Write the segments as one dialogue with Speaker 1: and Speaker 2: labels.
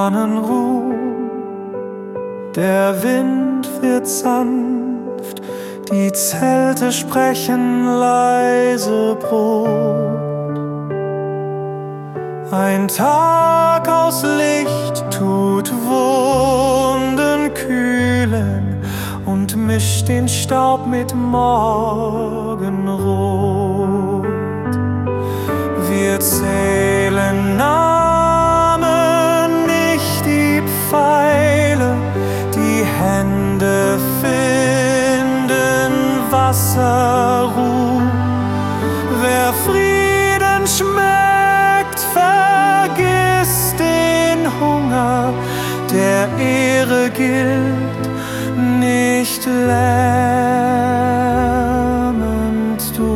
Speaker 1: Ahnenruh. Der Wind wird sanft, die Zelte sprechen leise Brot. Ein Tag aus Licht tut Wunden kühlen und mischt den Staub mit Morgenrot. Wir zählen Namen, nicht die Pfeile, die Hände finden Wasserruh. Wer Frieden schmeckt, vergisst den Hunger, der Ehre gilt, nicht lärmend du.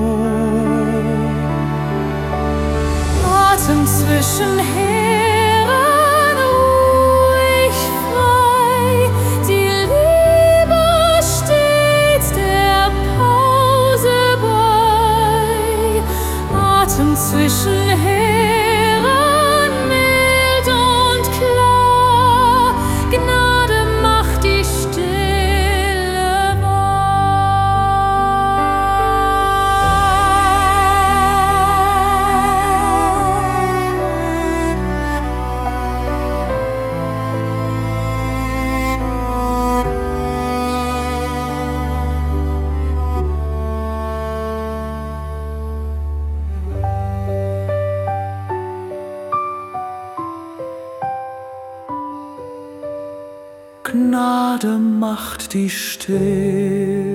Speaker 2: Atem zwischen Heeren, ruhig frei, die Liebe steht der Pause bei. Atem zwischen Heeren, mild und klar, Gnade macht die Stille
Speaker 1: Gnade macht die Stille